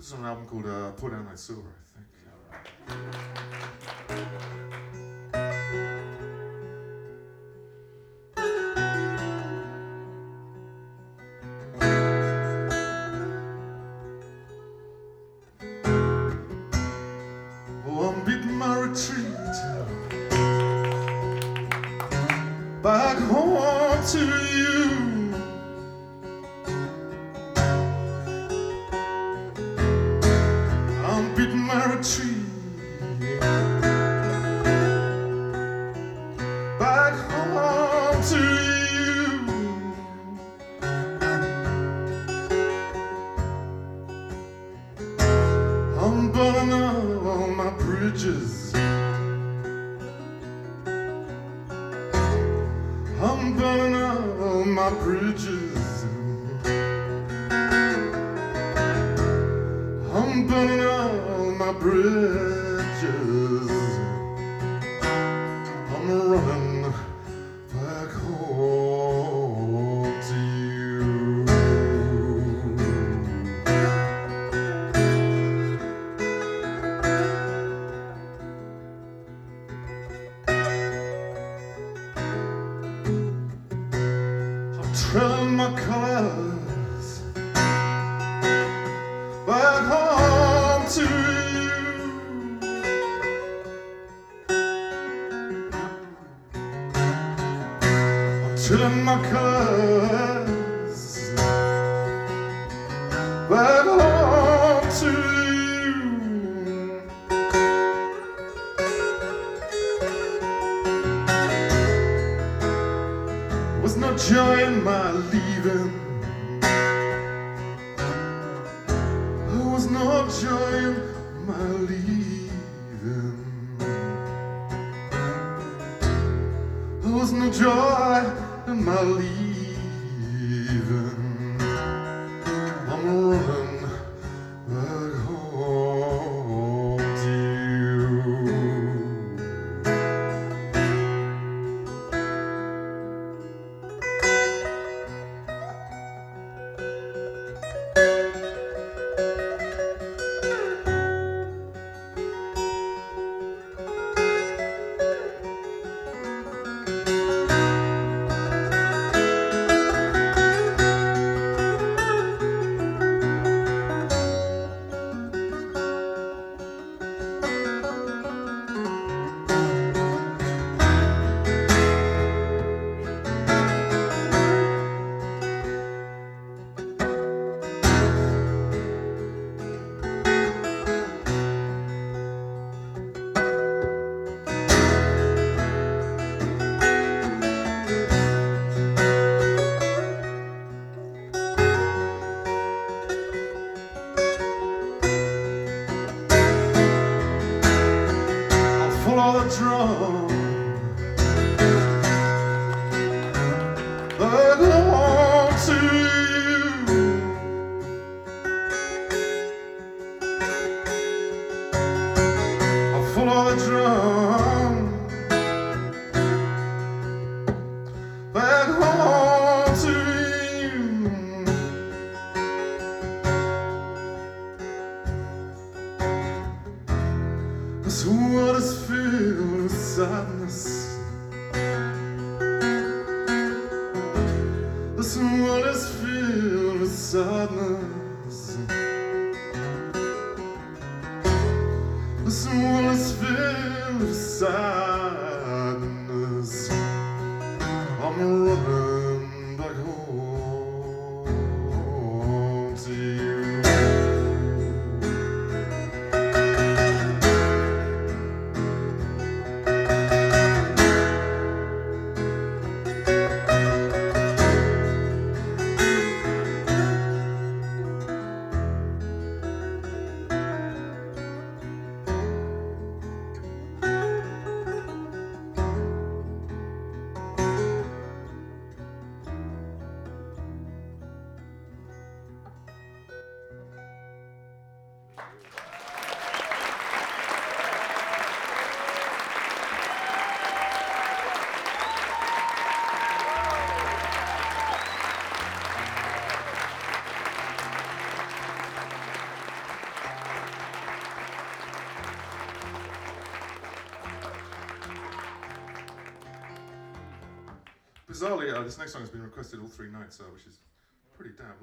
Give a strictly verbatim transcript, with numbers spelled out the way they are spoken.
This is an album called uh, Pour Down That Silver, I think. Oh, I'm beating my retreat back home to you. I'm beating my retreat back home to you. I'm burning all my bridges. I'm burning all my bridges. I'm burning all my bridges. I'm running back home to you. I'm trailing my colors back home to you. I'm trailing my colors back home to you. Was no joy in my leaving. There was no joy in my leaving. There was no joy in my leaving. I'm running back home to you. Follow the drum, I belong to you. I follow the drum, back home to you. This world is filled with sadness. This world is filled with sadness. This world is filled with sadness. I'm running back home to you. Bizarrely, uh, this next song has been requested all three nights, uh, which is pretty damn